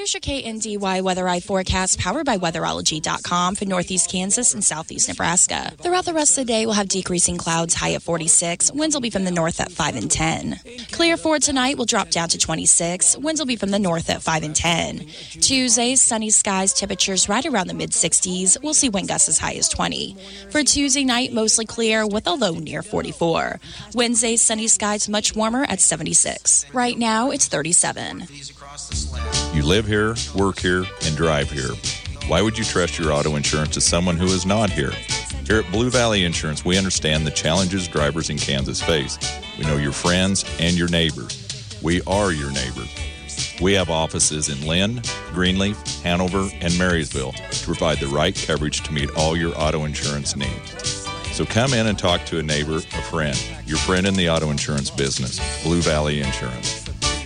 Here's your KNDY Weather Eye forecast powered by weatherology.com for northeast Kansas and southeast Nebraska. Throughout the rest of the day, we'll have decreasing clouds, high at 46. Winds will be from the north at 5 and 10. Clear for tonight will drop down to 26. Winds will be from the north at 5 and 10. Tuesday, sunny skies, temperatures right around the mid-60s. We'll see wind gusts as high as 20. For Tuesday night, mostly clear with a low near 44. Wednesday, sunny skies, much warmer at 76. Right now, it's 37. You live here, work here, and drive here. Why would you trust your auto insurance to someone who is not here? Here at Blue Valley Insurance, we understand the challenges drivers in Kansas face. We know your friends and your neighbors. We are your neighbors. We have offices in Lynn, Greenleaf, Hanover, and Marysville to provide the right coverage to meet all your auto insurance needs. So come in and talk to a neighbor, a friend, your friend in the auto insurance business, Blue Valley Insurance.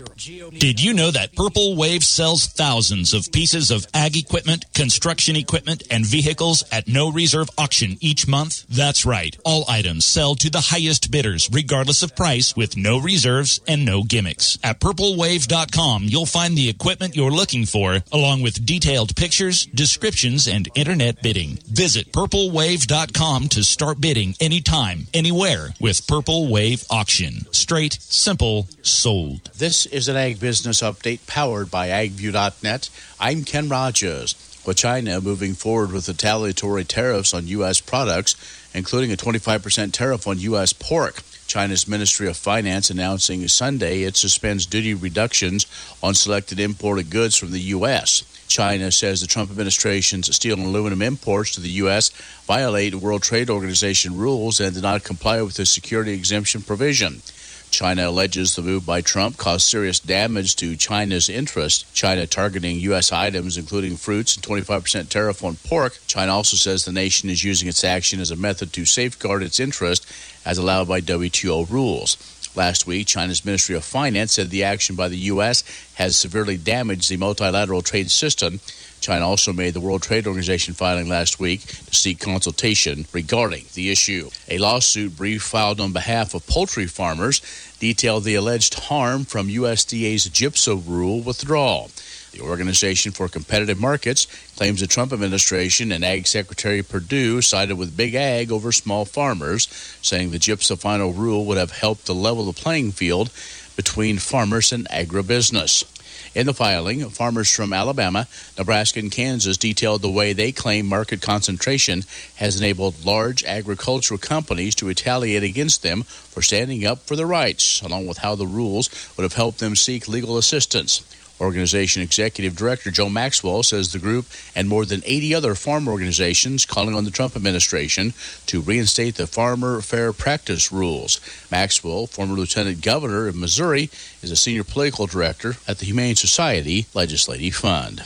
Did you know that Purple Wave sells thousands of pieces of ag equipment, construction equipment, and vehicles at no reserve auction each month? That's right. All items sell to the highest bidders, regardless of price, with no reserves and no gimmicks. At purplewave.com, you'll find the equipment you're looking for, along with detailed pictures, descriptions, and internet bidding. Visit purplewave.com to start bidding anytime, anywhere with Purple Wave Auction. Straight, simple, sold. This is an Ag Business Update powered by AgView.net. I'm Ken Rogers. With China moving forward with retaliatory tariffs on U.S. products, including a 25% tariff on U.S. pork, China's Ministry of Finance announcing Sunday it suspends duty reductions on selected imported goods from the U.S. China says the Trump administration's steel and aluminum imports to the U.S. violate World Trade Organization rules and did not comply with the security exemption provision. China alleges the move by Trump caused serious damage to China's interest. China targeting U.S. items, including fruits, and 25% tariff on pork. China also says the nation is using its action as a method to safeguard its interest, as allowed by WTO rules. Last week, China's Ministry of Finance said the action by the U.S. has severely damaged the multilateral trade system. China also made the World Trade Organization filing last week to seek consultation regarding the issue. A lawsuit brief filed on behalf of poultry farmers detailed the alleged harm from USDA's GIPSA rule withdrawal. The Organization for Competitive Markets claims the Trump administration and Ag Secretary Perdue sided with Big Ag over small farmers, saying the GIPSA final rule would have helped to level the playing field between farmers and agribusiness. In the filing, farmers from Alabama, Nebraska, and Kansas detailed the way they claim market concentration has enabled large agricultural companies to retaliate against them for standing up for their rights, along with how the rules would have helped them seek legal assistance. Organization Executive Director Joe Maxwell says the group and more than 80 other farm organizations calling on the Trump administration to reinstate the Farmer Fair Practice rules. Maxwell, former lieutenant governor of Missouri, is a senior political director at the Humane Society Legislative Fund.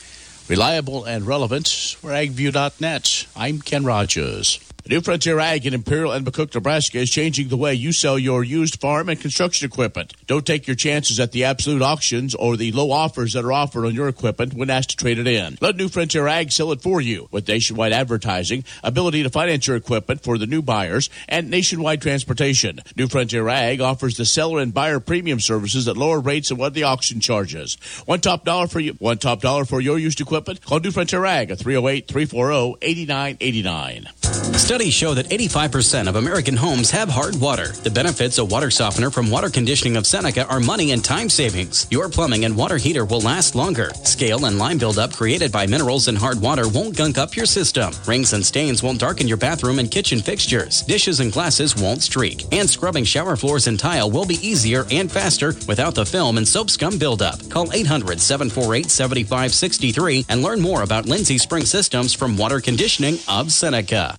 Reliable and relevant, we're AgView.net. I'm Ken Rogers. New Frontier Ag in Imperial and McCook, Nebraska is changing the way you sell your used farm and construction equipment. Don't take your chances at the absolute auctions or the low offers that are offered on your equipment when asked to trade it in. Let New Frontier Ag sell it for you with nationwide advertising, ability to finance your equipment for the new buyers, and nationwide transportation. New Frontier Ag offers the seller and buyer premium services at lower rates than what the auction charges. One top dollar for your used equipment. Call New Frontier Ag at 308-340-8989. Studies show that 85% of American homes have hard water. The benefits of water softener from Water Conditioning of Seneca are money and time savings. Your plumbing and water heater will last longer. Scale and lime buildup created by minerals in hard water won't gunk up your system. Rings and stains won't darken your bathroom and kitchen fixtures. Dishes and glasses won't streak. And scrubbing shower floors and tile will be easier and faster without the film and soap scum buildup. Call 800-748-7563 and learn more about Lindsay Spring Systems from Water Conditioning of Seneca.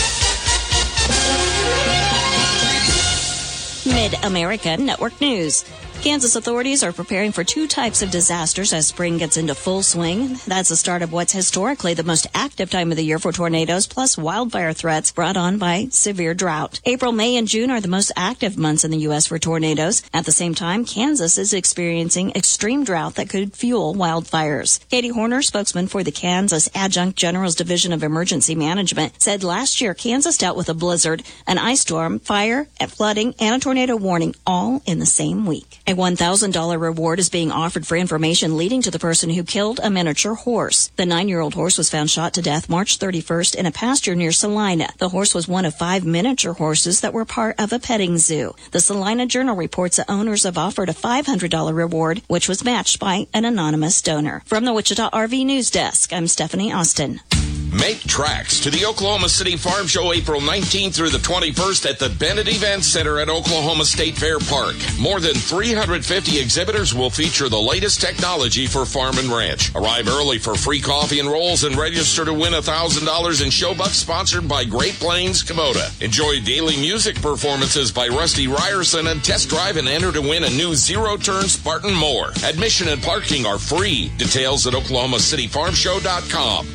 Mid-America Network News. Kansas authorities are preparing for two types of disasters as spring gets into full swing. That's the start of what's historically the most active time of the year for tornadoes, plus wildfire threats brought on by severe drought. April, May, and June are the most active months in the U.S. for tornadoes. At the same time, Kansas is experiencing extreme drought that could fuel wildfires. Katie Horner, spokesman for the Kansas Adjunct General's Division of Emergency Management, said last year Kansas dealt with a blizzard, an ice storm, fire, flooding, and a tornado warning all in the same week. A A $1,000 reward is being offered for information leading to the person who killed a miniature horse. The 9-year-old horse was found shot to death March 31st in a pasture near Salina. The horse was one of 5 miniature horses that were part of a petting zoo. The Salina Journal reports that owners have offered a $500 reward, which was matched by an anonymous donor. From the Wichita RV News Desk, I'm Stephanie Austin. Make tracks to the Oklahoma City Farm Show April 19th through the 21st at the Bennett Event Center at Oklahoma State Fair Park. More than 350 exhibitors will feature the latest technology for farm and ranch. Arrive early for free coffee and rolls and register to win $1,000 in show bucks sponsored by Great Plains Kubota. Enjoy daily music performances by Rusty Ryerson and test drive and enter to win a new zero-turn Spartan mower. Admission and parking are free. Details at OklahomaCityFarmShow.com.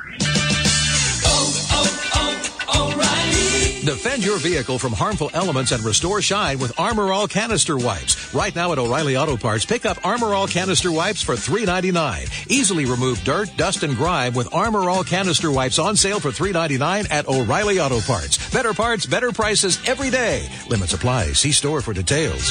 O'Reilly. Defend your vehicle from harmful elements and restore shine with Armor All canister wipes. Right now at O'Reilly Auto Parts, pick up Armor All canister wipes for $3.99. Easily remove dirt, dust, and grime with Armor All canister wipes on sale for $3.99 at O'Reilly Auto Parts. Better parts, better prices every day. Limits apply. See store for details.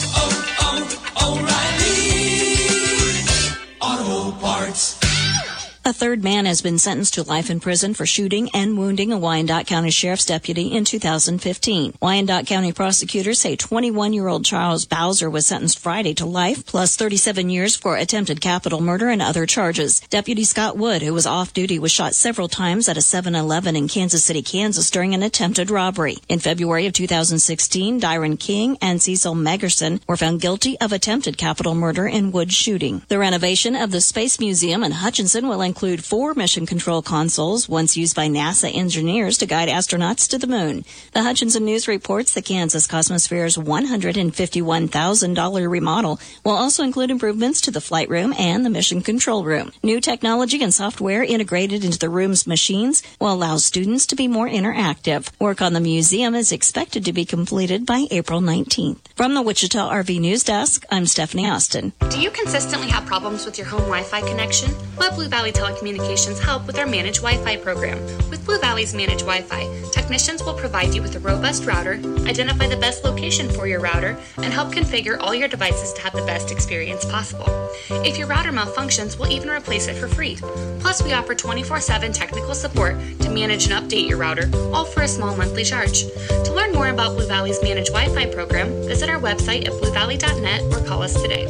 O'Reilly Auto Parts. A third man has been sentenced to life in prison for shooting and wounding a Wyandotte County Sheriff's deputy in 2015. Wyandotte County prosecutors say 21-year-old Charles Bowser was sentenced Friday to life, plus 37 years for attempted capital murder and other charges. Deputy Scott Wood, who was off duty, was shot several times at a 7-Eleven in Kansas City, Kansas during an attempted robbery. In February of 2016, Dyron King and Cecil Megerson were found guilty of attempted capital murder in Wood's shooting. The renovation of the Space Museum in Hutchinson will include 4 mission control consoles, once used by NASA engineers to guide astronauts to the moon. The Hutchinson News reports the Kansas Cosmosphere's $151,000 remodel will also include improvements to the flight room and the mission control room. New technology and software integrated into the room's machines will allow students to be more interactive. Work on the museum is expected to be completed by April 19th. From the Wichita RV News Desk, I'm Stephanie Austin. Do you consistently have problems with your home Wi-Fi connection? Let Blue Valley Telecommunications help with our Managed Wi-Fi program. With Blue Valley's Managed Wi-Fi, technicians will provide you with a robust router, identify the best location for your router, and help configure all your devices to have the best experience possible. If your router malfunctions, we'll even replace it for free. Plus, we offer 24/7 technical support to manage and update your router, all for a small monthly charge. To learn more about Blue Valley's Managed Wi-Fi program, visit our website at bluevalley.net or call us today.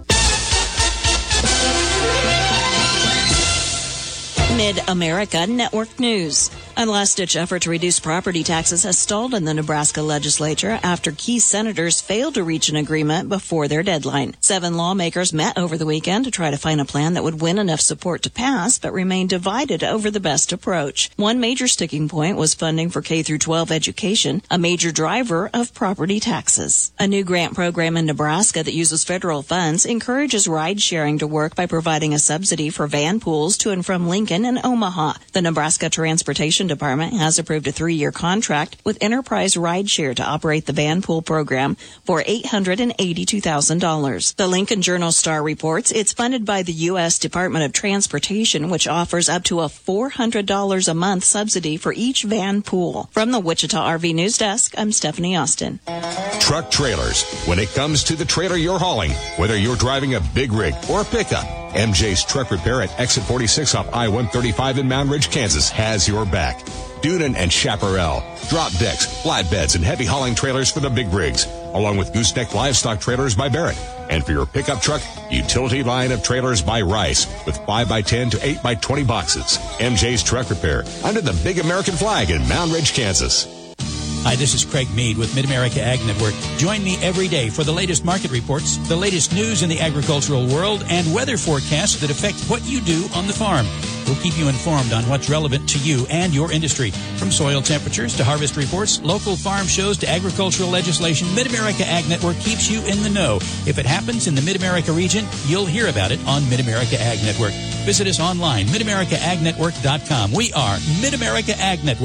Mid-America Network News. A last-ditch effort to reduce property taxes has stalled in the Nebraska legislature after key senators failed to reach an agreement before their deadline. 7 lawmakers met over the weekend to try to find a plan that would win enough support to pass, but remained divided over the best approach. One major sticking point was funding for K-12 education, a major driver of property taxes. A new grant program in Nebraska that uses federal funds encourages ride-sharing to work by providing a subsidy for van pools to and from Lincoln and Omaha. The Nebraska Transportation Department has approved a 3-year contract with Enterprise Rideshare to operate the van pool program for $882,000. The Lincoln Journal-Star reports it's funded by the U.S. Department of Transportation, which offers up to a $400 a month subsidy for each van pool. From the Wichita RV News Desk, I'm Stephanie Austin. Truck trailers. When it comes to the trailer you're hauling, whether you're driving a big rig or a pickup, MJ's Truck Repair at Exit 46 off I-135 in Mound Ridge, Kansas has your back. Dunan and Chaparral, drop decks, flatbeds, and heavy hauling trailers for the big rigs, along with Gooseneck Livestock Trailers by Barrett. And for your pickup truck, utility line of trailers by Rice with 5x10 to 8x20 boxes. MJ's Truck Repair under the big American flag in Mound Ridge, Kansas. Hi, this is Craig Mead with Mid-America Ag Network. Join me every day for the latest market reports, the latest news in the agricultural world, and weather forecasts that affect what you do on the farm. We'll keep you informed on what's relevant to you and your industry. From soil temperatures to harvest reports, local farm shows to agricultural legislation, Mid-America Ag Network keeps you in the know. If it happens in the Mid-America region, you'll hear about it on Mid-America Ag Network. Visit us online, MidAmericaAgNetwork.com. We are Mid-America Ag Network.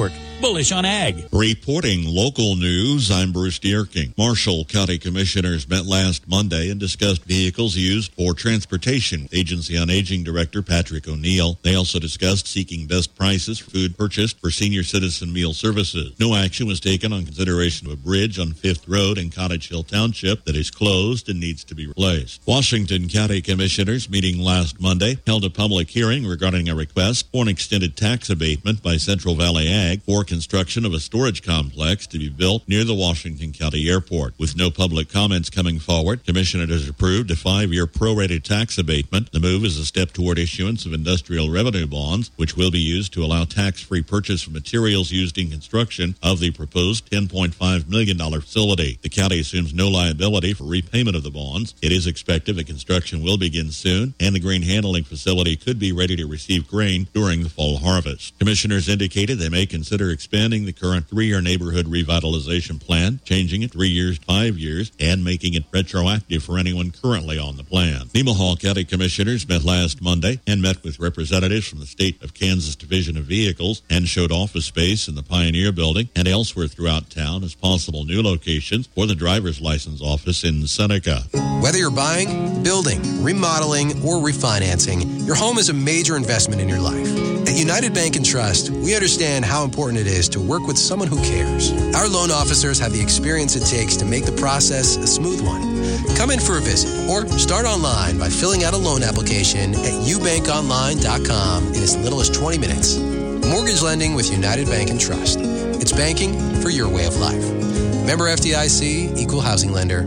bullish on ag. Reporting local news, I'm Bruce Dierking. Marshall County Commissioners met last Monday and discussed vehicles used for transportation. Agency on Aging Director Patrick O'Neill. They also discussed seeking best prices for food purchased for senior citizen meal services. No action was taken on consideration of a bridge on 5th Road in Cottage Hill Township that is closed and needs to be replaced. Washington County Commissioners meeting last Monday held a public hearing regarding a request for an extended tax abatement by Central Valley Ag for construction of a storage complex to be built near the Washington County Airport. With no public comments coming forward, Commissioners approved a 5-year prorated tax abatement. The move is a step toward issuance of industrial revenue bonds, which will be used to allow tax-free purchase of materials used in construction of the proposed $10.5 million facility. The county assumes no liability for repayment of the bonds. It is expected that construction will begin soon, and the grain handling facility could be ready to receive grain during the fall harvest. Commissioners indicated they may consider expanding the current 3-year neighborhood revitalization plan, changing it 3 years to 5 years, and making it retroactive for anyone currently on the plan. Nemaha County Commissioners met last Monday and met with representatives from the State of Kansas Division of Vehicles and showed office space in the Pioneer Building and elsewhere throughout town as possible new locations for the driver's license office in Seneca. Whether you're buying, building, remodeling, or refinancing, your home is a major investment in your life. At United Bank and Trust, we understand how important it is to work with someone who cares. Our loan officers have the experience it takes to make the process a smooth one. Come in for a visit or start online by filling out a loan application at ubankonline.com in as little as 20 minutes. Mortgage lending with United Bank and Trust. It's banking for your way of life. Member FDIC, Equal Housing Lender.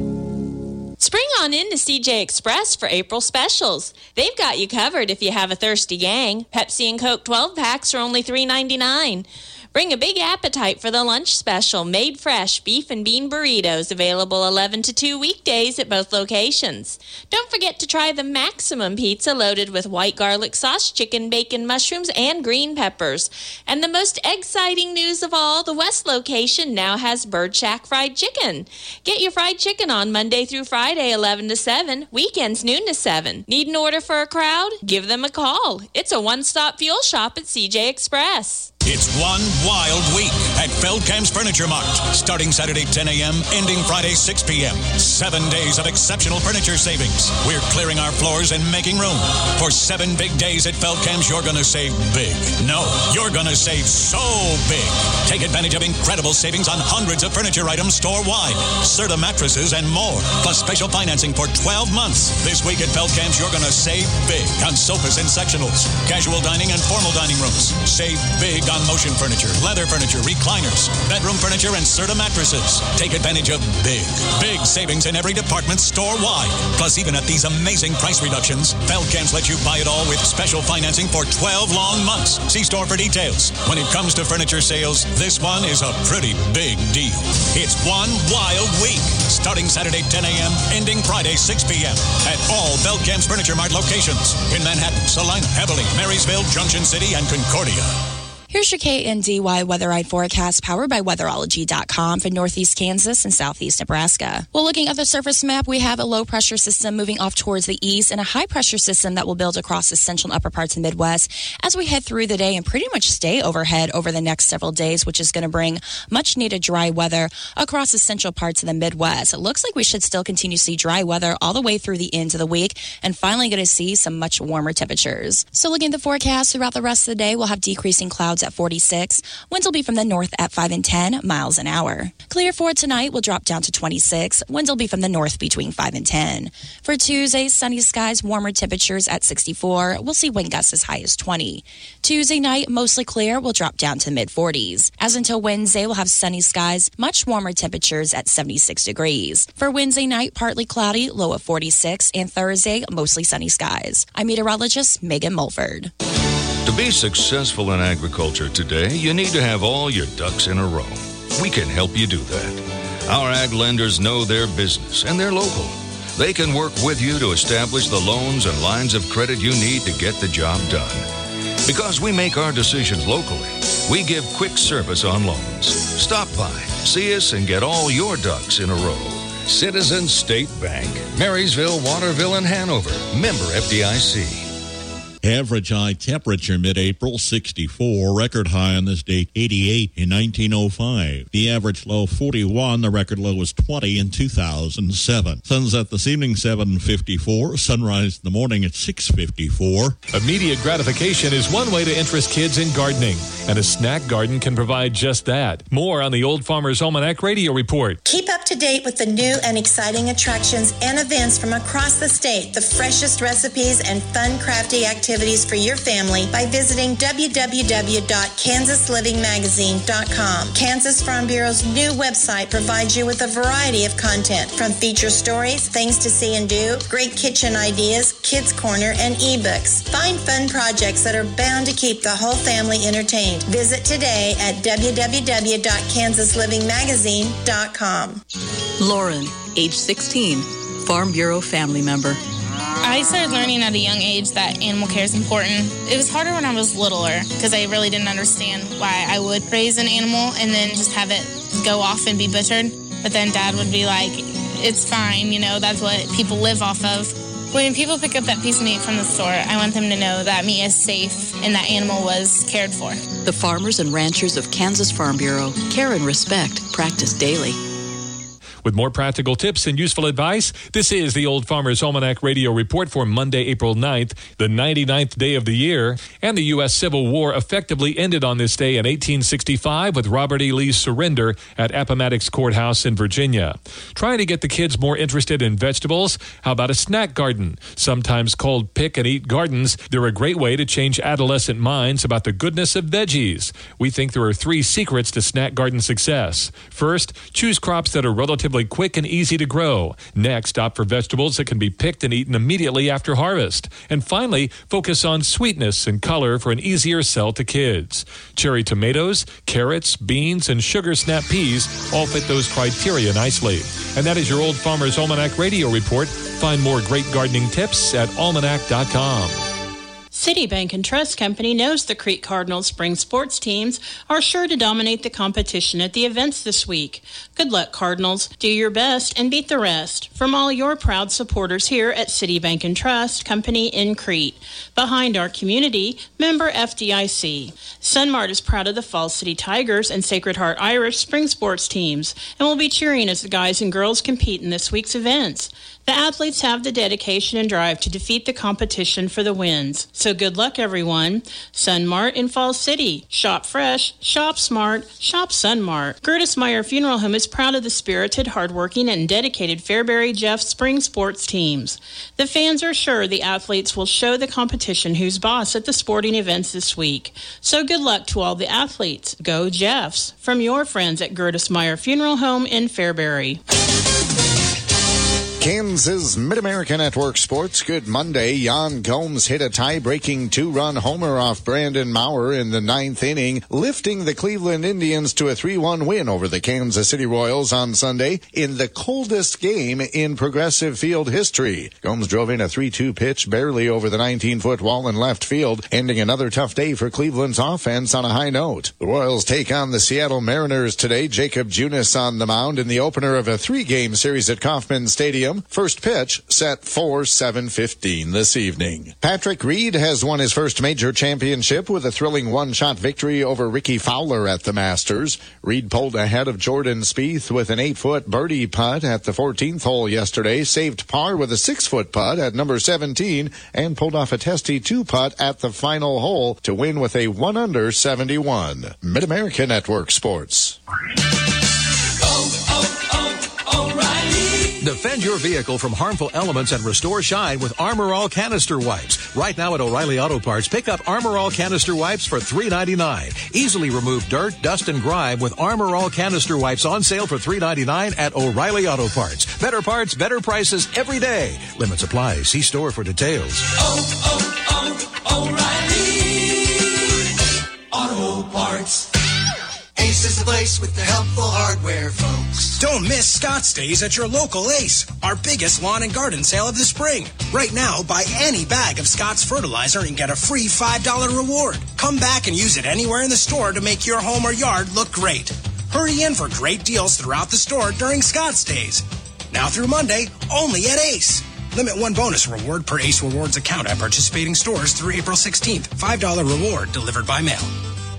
Spring on in to CJ Express for April specials. They've got you covered if you have a thirsty gang. Pepsi and Coke 12-packs are only $3.99. Bring a big appetite for the lunch special, made fresh beef and bean burritos, available 11 to 2 weekdays at both locations. Don't forget to try the Maximum Pizza loaded with white garlic sauce, chicken, bacon, mushrooms, and green peppers. And the most exciting news of all, the West location now has Bird Shack Fried Chicken. Get your fried chicken on Monday through Friday, 11 to 7, weekends noon to 7. Need an order for a crowd? Give them a call. It's a one-stop fuel shop at CJ Express. It's one wild week at Feldkamp's Furniture Mart. Starting Saturday 10 a.m., ending Friday 6 p.m. 7 days of exceptional furniture savings. We're clearing our floors and making room. For 7 big days at Feldkamp's, you're going to save big. No, you're going to save so big. Take advantage of incredible savings on hundreds of furniture items store-wide. Serta mattresses and more. Plus special financing for 12 months. This week at Feldkamp's, you're going to save big on sofas and sectionals, casual dining and formal dining rooms. Save big on motion furniture, leather furniture, recliners, bedroom furniture, and Serta mattresses. Take advantage of big savings in every department store-wide. Plus, even at these amazing price reductions, Feldkamp's lets you buy it all with special financing for 12 long months. See store for details. When it comes to furniture sales, this one is a pretty big deal. It's one wild week. Starting Saturday 10 a.m., ending Friday 6 p.m. at all Feldkamp's Furniture Mart locations in Manhattan, Salina, Heavily, Marysville, Junction City, and Concordia. Here's your KNDY Weather Ride forecast powered by weatherology.com for northeast Kansas and southeast Nebraska. Well, looking at the surface map, we have a low pressure system moving off towards the east and a high pressure system that will build across the central and upper parts of the Midwest as we head through the day and pretty much stay overhead over the next several days, which is going to bring much needed dry weather across the central parts of the Midwest. It looks like we should still continue to see dry weather all the way through the end of the week and finally going to see some much warmer temperatures. So looking at the forecast throughout the rest of the day, we'll have decreasing clouds at 46. Winds will be from the north at 5 and 10 miles an hour. Clear for tonight will drop down to 26. Winds will be from the north between 5 and 10. For Tuesday, sunny skies, warmer temperatures at 64. We'll see wind gusts as high as 20. Tuesday night, mostly clear, will drop down to mid-40s. As until Wednesday, we'll have sunny skies, much warmer temperatures at 76 degrees. For Wednesday night, partly cloudy, low of 46. And Thursday, mostly sunny skies. I'm meteorologist Megan Mulford. To be successful in agriculture today, you need to have all your ducks in a row. We can help you do that. Our ag lenders know their business and they're local. They can work with you to establish the loans and lines of credit you need to get the job done. Because we make our decisions locally, we give quick service on loans. Stop by, see us, and get all your ducks in a row. Citizens State Bank, Marysville, Waterville, and Hanover. Member FDIC. Average high temperature mid-April, 64. Record high on this date, 88 in 1905. The average low, 41. The record low was 20 in 2007. Sunset this evening, 7:54. Sunrise in the morning at 6:54. Immediate gratification is one way to interest kids in gardening, and a snack garden can provide just that. More on the Old Farmer's Almanac Radio Report. Keep up to date with the new and exciting attractions and events from across the state. The freshest recipes and fun, crafty activities for your family by visiting www.kansaslivingmagazine.com. Kansas Farm Bureau's new website provides you with a variety of content, from feature stories, things to see and do, great kitchen ideas, kids corner, and ebooks. Find fun projects that are bound to keep the whole family entertained. Visit today at www.kansaslivingmagazine.com. Lauren, age 16, Farm Bureau family member. I started learning at a young age that animal care is important. It was harder when I was littler because I really didn't understand why I would raise an animal and then just have it go off and be butchered. But then Dad would be like, it's fine, that's what people live off of. When people pick up that piece of meat from the store, I want them to know that meat is safe and that animal was cared for. The farmers and ranchers of Kansas Farm Bureau, care and respect, practiced daily. With more practical tips and useful advice, this is the Old Farmer's Almanac Radio Report for Monday, April 9th, the 99th day of the year. And the U.S. Civil War effectively ended on this day in 1865 with Robert E. Lee's surrender at Appomattox Courthouse in Virginia. Trying to get the kids more interested in vegetables? How about a snack garden? Sometimes called pick and eat gardens, they're a great way to change adolescent minds about the goodness of veggies. We think there are 3 secrets to snack garden success. First, choose crops that are relatively quick and easy to grow. Next, opt for vegetables that can be picked and eaten immediately after harvest. And finally, focus on sweetness and color for an easier sell to kids. Cherry tomatoes, carrots, beans, and sugar snap peas all fit those criteria nicely. And that is your Old Farmer's Almanac Radio Report. Find more great gardening tips at almanac.com. Citibank and Trust Company knows the Crete Cardinals spring sports teams are sure to dominate the competition at the events this week. Good luck, Cardinals. Do your best and beat the rest. From all your proud supporters here at Citibank and Trust Company in Crete. Behind our community, member FDIC. Sunmart is proud of the Falls City Tigers and Sacred Heart Irish spring sports teams and will be cheering as the guys and girls compete in this week's events. The athletes have the dedication and drive to defeat the competition for the wins. So good luck, everyone. Sunmart in Falls City. Shop fresh, shop smart, shop Sunmart. Gertis Meyer Funeral Home is proud of the spirited, hardworking, and dedicated Fairbury Jeff spring sports teams. The fans are sure the athletes will show the competition who's boss at the sporting events this week. So good luck to all the athletes. Go Jeffs. From your friends at Gertis Meyer Funeral Home in Fairbury. Kansas Mid-America Network Sports. Good Monday. Jan Gomes hit a tie-breaking 2-run homer off Brandon Maurer in the 9th inning, lifting the Cleveland Indians to a 3-1 win over the Kansas City Royals on Sunday in the coldest game in Progressive Field history. Gomes drove in a 3-2 pitch barely over the 19-foot wall in left field, ending another tough day for Cleveland's offense on a high note. The Royals take on the Seattle Mariners today. Jacob Junis on the mound in the opener of a 3-game series at Kauffman Stadium. First pitch set for 7:15 this evening. Patrick Reed has won his first major championship with a thrilling one-shot victory over Ricky Fowler at the Masters. Reed pulled ahead of Jordan Spieth with an 8-foot birdie putt at the 14th hole yesterday, saved par with a 6-foot putt at number 17, and pulled off a testy 2-putt at the final hole to win with a 1-under 71. Mid-America Network Sports. Defend your vehicle from harmful elements and restore shine with Armor All Canister Wipes. Right now at O'Reilly Auto Parts, pick up Armor All Canister Wipes for $3.99. Easily remove dirt, dust, and grime with Armor All Canister Wipes on sale for $3.99 at O'Reilly Auto Parts. Better parts, better prices every day. Limits apply. See store for details. O'Reilly Auto Parts. Ace is the place with the helpful hardware, folks. Don't miss Scott's Days at your local Ace, our biggest lawn and garden sale of the spring. Right now, buy any bag of Scott's fertilizer and get a free $5 reward. Come back and use it anywhere in the store to make your home or yard look great. Hurry in for great deals throughout the store during Scott's Days. Now through Monday, only at Ace. Limit 1 bonus reward per Ace Rewards account at participating stores through April 16th. $5 reward delivered by mail.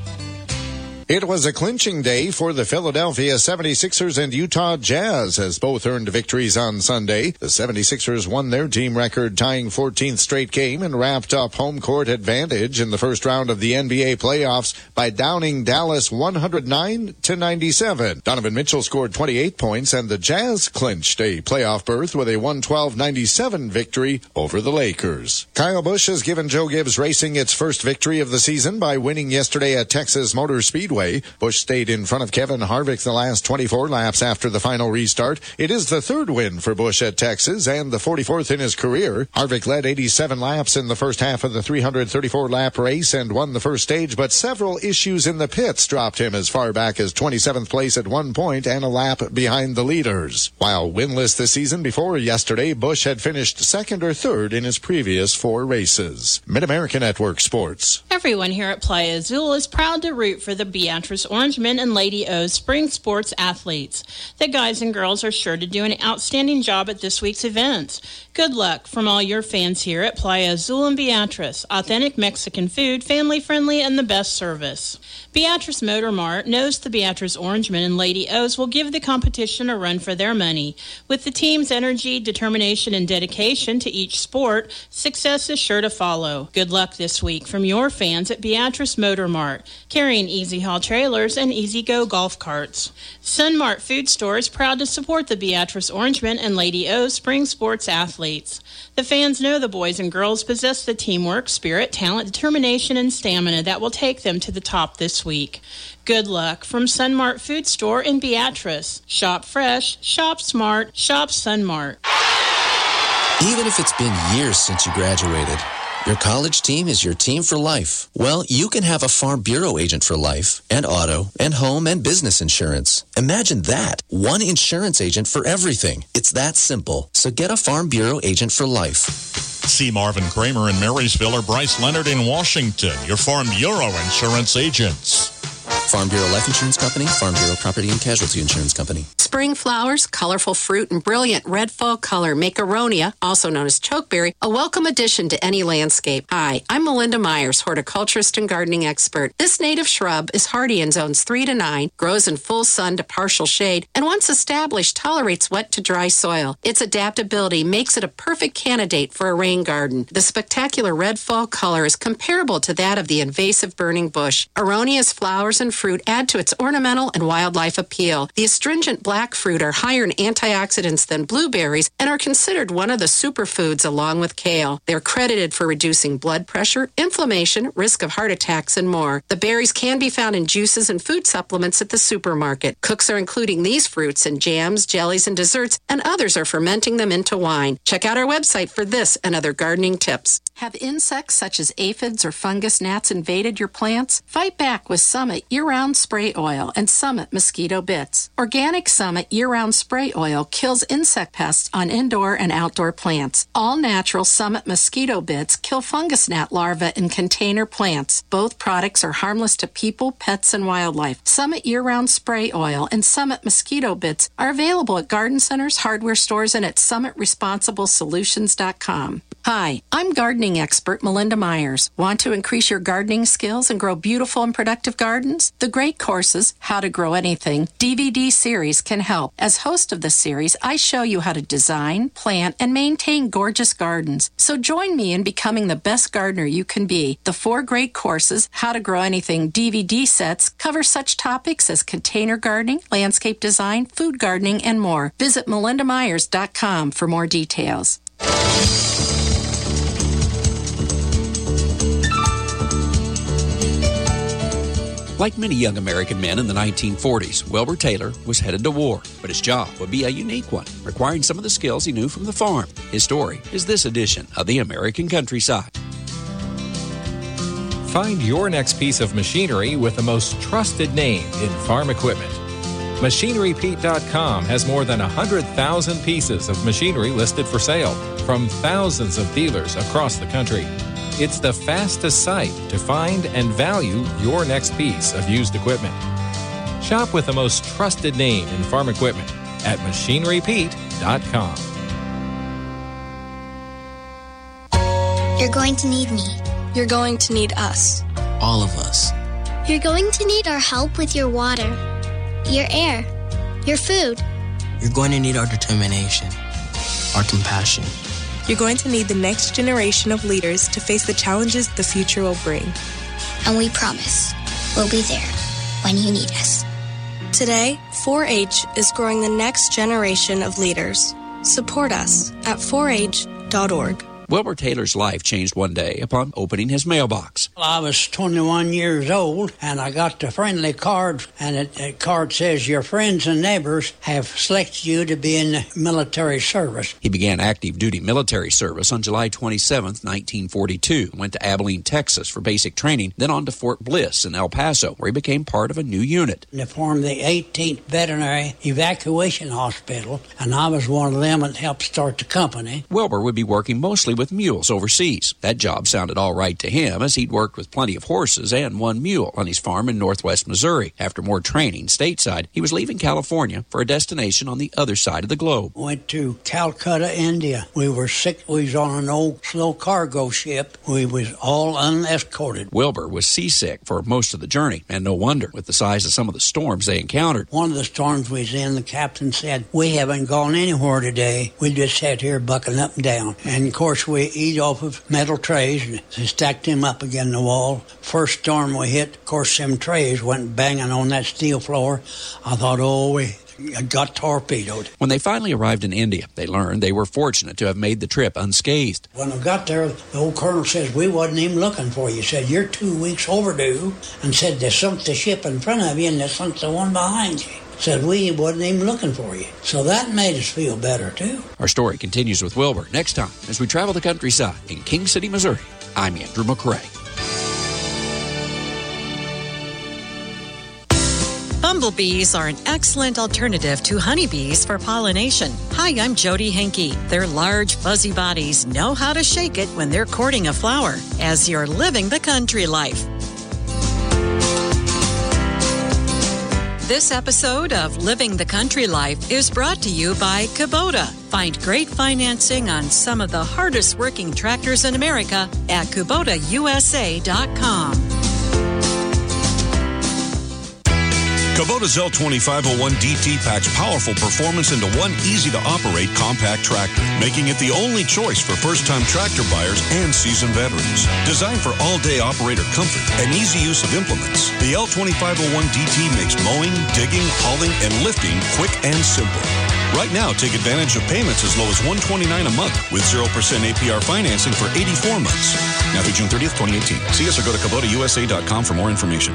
It was a clinching day for the Philadelphia 76ers and Utah Jazz as both earned victories on Sunday. The 76ers won their team record tying 14th straight game and wrapped up home court advantage in the first round of the NBA playoffs by downing Dallas 109-97. Donovan Mitchell scored 28 points and the Jazz clinched a playoff berth with a 112-97 victory over the Lakers. Kyle Busch has given Joe Gibbs Racing its first victory of the season by winning yesterday at Texas Motor Speedway. Busch stayed in front of Kevin Harvick the last 24 laps after the final restart. It is the third win for Busch at Texas and the 44th in his career. Harvick led 87 laps in the first half of the 334-lap race and won the first stage, but several issues in the pits dropped him as far back as 27th place at one point and a lap behind the leaders. While winless this season before yesterday, Busch had finished second or third in his previous 4 races. Mid-America Network Sports. Everyone here at Playa Azul is proud to root for the Beatrice Orangemen and Lady O's spring sports athletes. The guys and girls are sure to do an outstanding job at this week's events. Good luck from all your fans here at Playa Azul and Beatrice. Authentic Mexican food, family-friendly, and the best service. Beatrice Motor Mart knows the Beatrice Orangemen and Lady O's will give the competition a run for their money. With the team's energy, determination, and dedication to each sport, success is sure to follow. Good luck this week from your fans at Beatrice Motor Mart, carrying Easy Haul trailers and Easy Go golf carts. Sunmart Food Store is proud to support the Beatrice Orangemen and Lady O spring sports athletes. The fans know the boys and girls possess the teamwork, spirit, talent, determination, and stamina that will take them to the top this week. Good luck from Sunmart Food Store in Beatrice. Shop fresh, shop smart, shop Sunmart. Even if it's been years since you graduated, your college team is your team for life. Well, you can have a Farm Bureau agent for life and auto and home and business insurance. Imagine that. One insurance agent for everything. It's that simple. So get a Farm Bureau agent for life. See Marvin Kramer in Marysville or Bryce Leonard in Washington, your Farm Bureau insurance agents. Farm Bureau Life Insurance Company, Farm Bureau Property and Casualty Insurance Company. Spring flowers, colorful fruit, and brilliant red fall color make aronia, also known as chokeberry, a welcome addition to any landscape. Hi, I'm Melinda Myers, horticulturist and gardening expert. This native shrub is hardy in zones 3 to 9, grows in full sun to partial shade, and once established, tolerates wet to dry soil. Its adaptability makes it a perfect candidate for a rain garden. The spectacular red fall color is comparable to that of the invasive burning bush. Aronia's flowers and fruit add to its ornamental and wildlife appeal. The astringent black fruit are higher in antioxidants than blueberries and are considered one of the superfoods along with kale. They're credited for reducing blood pressure, inflammation, risk of heart attacks, and more. The berries can be found in juices and food supplements at the supermarket. Cooks are including these fruits in jams, jellies, and desserts, and others are fermenting them into wine. Check out our website for this and other gardening tips. Have insects such as aphids or fungus gnats invaded your plants? Fight back with Summit Year-Round Spray Oil and Summit Mosquito Bits. Organic Summit Year-Round Spray Oil kills insect pests on indoor and outdoor plants. All-natural Summit Mosquito Bits kill fungus gnat larvae in container plants. Both products are harmless to people, pets, and wildlife. Summit Year-Round Spray Oil and Summit Mosquito Bits are available at garden centers, hardware stores, and at SummitResponsibleSolutions.com. Hi, I'm gardening expert Melinda Myers. Want to increase your gardening skills and grow beautiful and productive gardens? The Great Courses, How to Grow Anything DVD series can help. As host of the series, I show you how to design, plant, and maintain gorgeous gardens. So join me in becoming the best gardener you can be. The 4 Great Courses, How to Grow Anything DVD sets cover such topics as container gardening, landscape design, food gardening, and more. Visit melindamyers.com for more details. Like many young American men in the 1940s, Wilbur Taylor was headed to war, but his job would be a unique one, requiring some of the skills he knew from the farm. His story is this edition of the American Countryside. Find your next piece of machinery with the most trusted name in farm equipment. MachineryPete.com has more than 100,000 pieces of machinery listed for sale from thousands of dealers across the country. It's the fastest site to find and value your next piece of used equipment. Shop with the most trusted name in farm equipment at MachineryPete.com. You're going to need me. You're going to need us. All of us. You're going to need our help with your water, your air, your food. You're going to need our determination, our compassion. You're going to need the next generation of leaders to face the challenges the future will bring. And we promise we'll be there when you need us. Today, 4-H is growing the next generation of leaders. Support us at 4h.org. Wilbur Taylor's life changed one day upon opening his mailbox. Well, I was 21 years old, and I got the friendly card, and the card says, your friends and neighbors have selected you to be in the military service. He began active duty military service on July 27, 1942, went to Abilene, Texas for basic training, then on to Fort Bliss in El Paso, where he became part of a new unit. They formed the 18th Veterinary Evacuation Hospital, and I was one of them that helped start the company. Wilbur would be working mostly with mules overseas. That job sounded all right to him, as he'd worked with plenty of horses and one mule on his farm in northwest Missouri. After more training stateside, he was leaving California for a destination on the other side of the globe. Went to Calcutta, India. We were sick. We was on an old slow cargo ship. We was all unescorted. Wilbur was seasick for most of the journey, and no wonder with the size of some of the storms they encountered. One of the storms we was in, the captain said, we haven't gone anywhere today. We just sat here bucking up and down. And of course, we eat off of metal trays and stacked them up against the wall. First storm we hit, of course, them trays went banging on that steel floor. I thought, we got torpedoed. When they finally arrived in India, they learned they were fortunate to have made the trip unscathed. When we got there, the old colonel says, we wasn't even looking for you. He said, you're 2 weeks overdue, and said, they sunk the ship in front of you and they sunk the one behind you. Said we wasn't even looking for you. So that made us feel better, too. Our story continues with Wilbur next time as we travel the countryside in King City, Missouri. I'm Andrew McCrae. Bumblebees are an excellent alternative to honeybees for pollination. Hi, I'm Jody Henke. Their large, fuzzy bodies know how to shake it when they're courting a flower, as you're living the country life. This episode of Living the Country Life is brought to you by Kubota. Find great financing on some of the hardest working tractors in America at KubotaUSA.com. Kubota's L2501DT packs powerful performance into one easy-to-operate compact tractor, making it the only choice for first-time tractor buyers and seasoned veterans. Designed for all-day operator comfort and easy use of implements, the L2501DT makes mowing, digging, hauling, and lifting quick and simple. Right now, take advantage of payments as low as $129 a month with 0% APR financing for 84 months. Now through June 30th, 2018. See us or go to KubotaUSA.com for more information.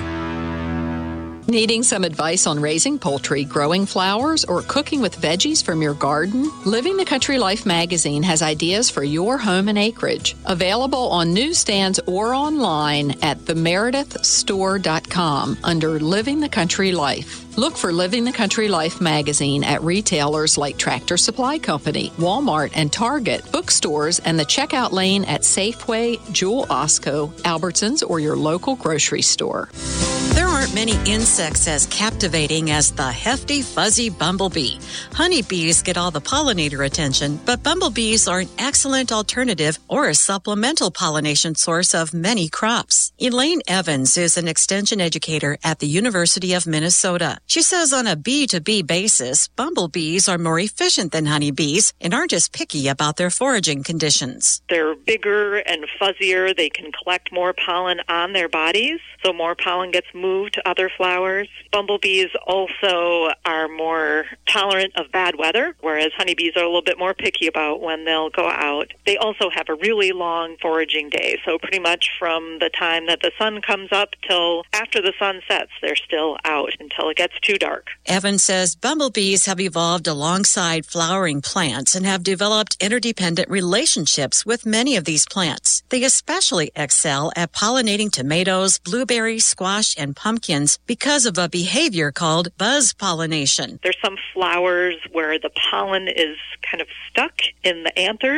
Needing some advice on raising poultry, growing flowers, or cooking with veggies from your garden? Living the Country Life magazine has ideas for your home and acreage. Available on newsstands or online at themeredithstore.com under Living the Country Life. Look for Living the Country Life magazine at retailers like Tractor Supply Company, Walmart and Target, bookstores, and the checkout lane at Safeway, Jewel Osco, Albertsons, or your local grocery store. There aren't many insects as captivating as the hefty, fuzzy bumblebee. Honeybees get all the pollinator attention, but bumblebees are an excellent alternative or a supplemental pollination source of many crops. Elaine Evans is an extension educator at the University of Minnesota. She says on a bee-to-bee basis, bumblebees are more efficient than honeybees and aren't as picky about their foraging conditions. They're bigger and fuzzier. They can collect more pollen on their bodies, so more pollen gets moved to other flowers. Bumblebees also are more tolerant of bad weather, whereas honeybees are a little bit more picky about when they'll go out. They also have a really long foraging day, so pretty much from the time that the sun comes up till after the sun sets, they're still out until it gets too dark. Evans says bumblebees have evolved alongside flowering plants and have developed interdependent relationships with many of these plants. They especially excel at pollinating tomatoes, blueberries, squash, and pumpkins because of a behavior called buzz pollination. There's some flowers where the pollen is kind of stuck in the anthers.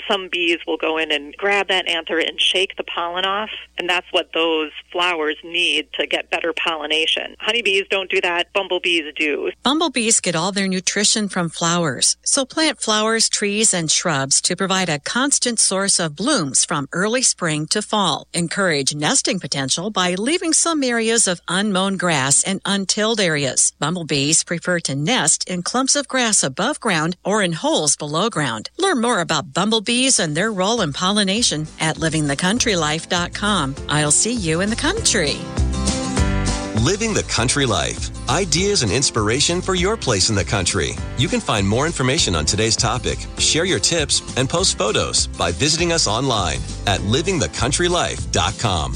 some bees will go in and grab that anther and shake the pollen off, and that's what those flowers need to get better pollination. Honeybees don't do that. Bumblebees do. Bumblebees get all their nutrition from flowers, so plant flowers, trees, and shrubs to provide a constant source of blooms from early spring to fall. Encourage nesting potential by leaving some areas of unmown grass and untilled areas. Bumblebees prefer to nest in clumps of grass above ground or in holes below ground. Learn more about bumblebees and their role in pollination at livingthecountrylife.com. I'll see you in the country. Living the Country Life. Ideas and inspiration for your place in the country. You can find more information on today's topic, share your tips, and post photos by visiting us online at livingthecountrylife.com.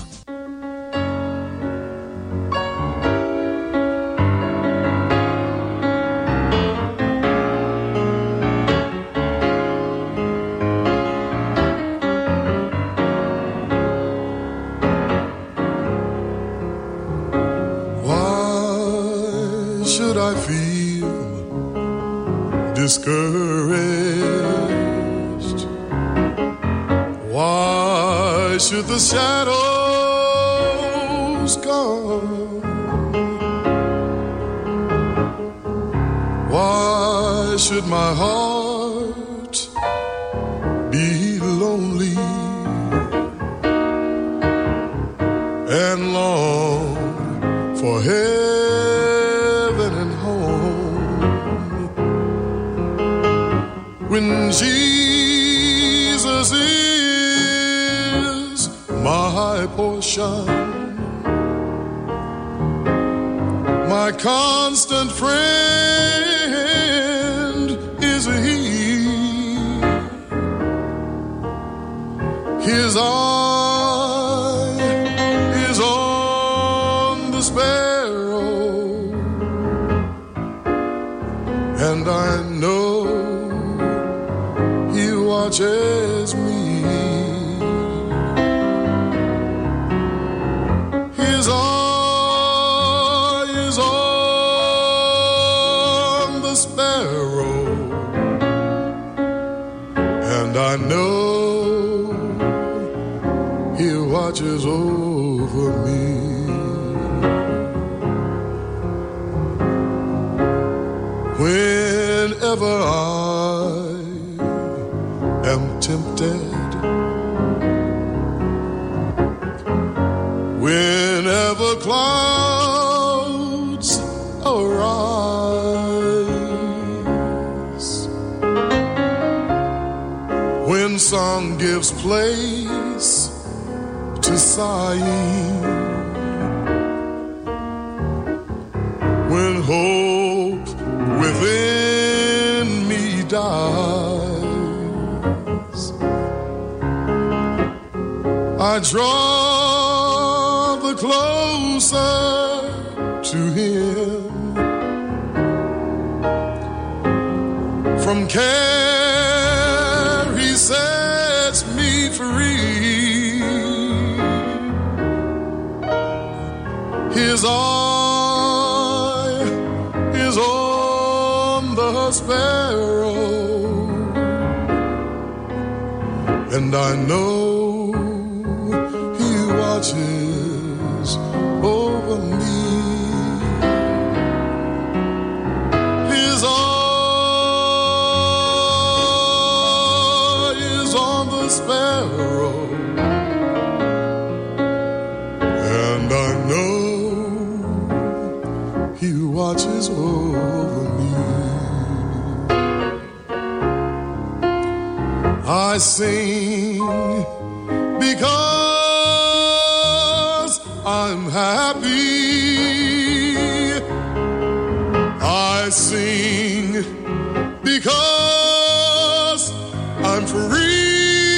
Discouraged. Why should the shadows come? Why should my heart be lonely and long for heaven and home? When Jesus is my portion, my constant friend is He. His eye is on the sparrow, and I know watches me. His eye is on the sparrow, and I know He watches over me. Whenever am tempted, whenever clouds arise, when song gives place to sighing, when hope within me dies, I draw the closer to Him. From care He sets me free. His eye is on the sparrow, and I know watches over me. His eye is on the sparrow, and I know He watches over me. I sing because I'm happy. I sing because I'm free.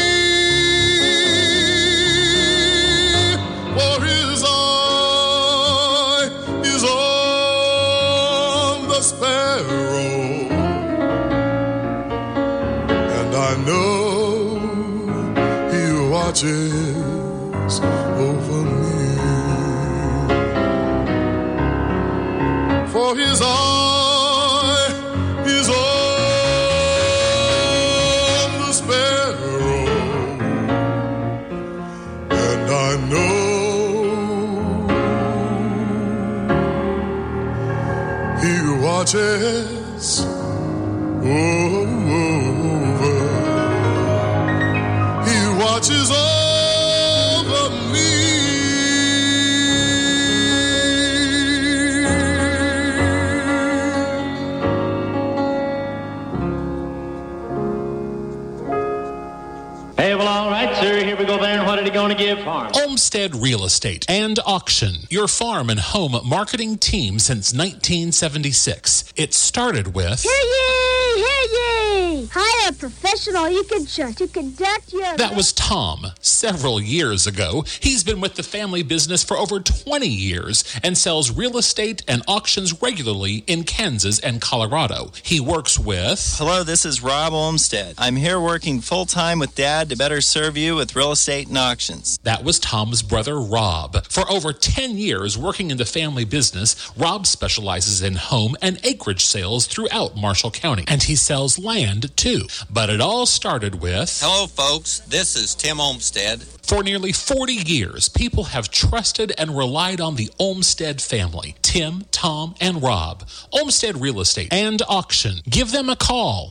For His eye is on the sparrow, and I know He watches over me. For His eye is on the sparrow, know He watches over. He watches over me. Hey, well, all right, sir. Here we go there. And what are you going to give farm? Olmsted Real Estate and Auction, your farm and home marketing team since 1976. It started with... Hear ye! Hear ye! Hire a professional you can trust to conduct your... That was Tom. Several years ago, he's been with the family business for over 20 years and sells real estate and auctions regularly in Kansas and Colorado. He works with... Hello, this is Rob Olmsted. I'm here working full-time with Dad to better serve you with real estate and auctions. That was Tom's brother, Rob. For over 10 years working in the family business, Rob specializes in home and acreage sales throughout Marshall County, and he sells land, too. But it all started with... Hello, folks. This is Tim Olmsted. For nearly 40 years, people have trusted and relied on the Olmsted family. Tim, Tom, and Rob. Olmsted Real Estate and Auction. Give them a call.